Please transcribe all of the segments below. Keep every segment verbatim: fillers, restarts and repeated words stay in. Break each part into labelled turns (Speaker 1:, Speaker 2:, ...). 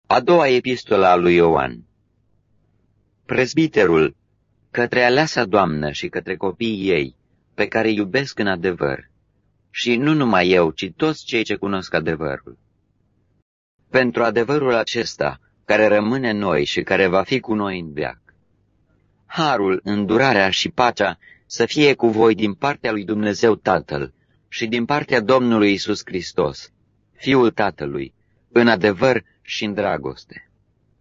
Speaker 1: A doua epistolă a lui Ioan. Prezbiterul, către aleasa Doamnă și către copiii ei, pe care îi iubesc în adevăr, și nu numai eu, ci toți cei ce cunosc adevărul. Pentru adevărul acesta, care rămâne în noi și care va fi cu noi în veac. Harul, îndurarea și pacea să fie cu voi din partea lui Dumnezeu Tatăl și din partea Domnului Iisus Hristos, Fiul Tatălui, în adevăr și în dragoste.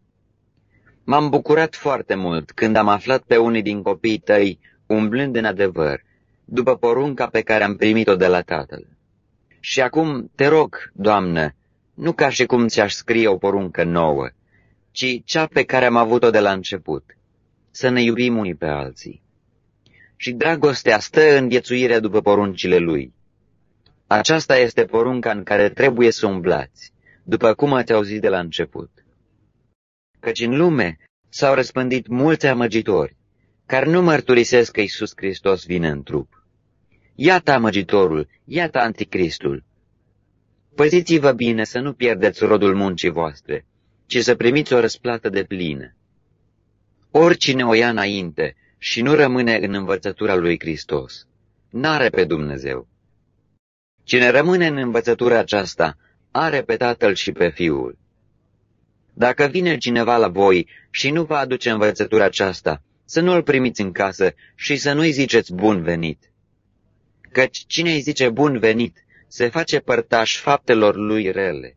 Speaker 1: M-am bucurat foarte mult când am aflat pe unii din copiii tăi umblând în adevăr, după porunca pe care am primit-o de la Tatăl. Și acum te rog, Doamnă, nu ca și cum ți-aș scrie o poruncă nouă, ci cea pe care am avut-o de la început, să ne iubim unii pe alții. Și dragostea stă în viețuirea după poruncile Lui. Aceasta este porunca în care trebuie să umblați, după cum ați auzit de la început. Căci în lume s-au răspândit mulți amăgitori, care nu mărturisesc că Iisus Hristos vine în trup. Iată amăgitorul, iată anticristul. Păziți-vă bine să nu pierdeți rodul muncii voastre, ci să primiți o răsplată de plină. Oricine o ia înainte și nu rămâne în învățătura lui Hristos, n-are pe Dumnezeu. Cine rămâne în învățătura aceasta, are pe Tatăl și pe Fiul. Dacă vine cineva la voi și nu vă aduce învățătura aceasta, să nu-l primiți în casă și să nu-i ziceți bun venit. Căci cine îi zice bun venit, se face părtaș faptelor lui rele.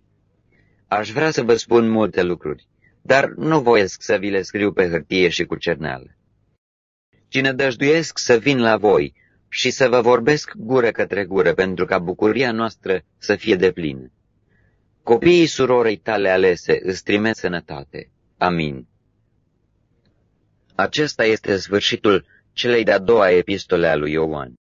Speaker 1: Aș vrea să vă spun multe lucruri, dar nu voiesc să vi le scriu pe hârtie și cu cerneală. Cine dăjduiesc să vin la voi și să vă vorbesc gură către gură, pentru ca bucuria noastră să fie deplină. Copiii surorei tale alese îți trimit sănătate. Amin. Acesta este sfârșitul celei de-a doua epistole a lui Ioan.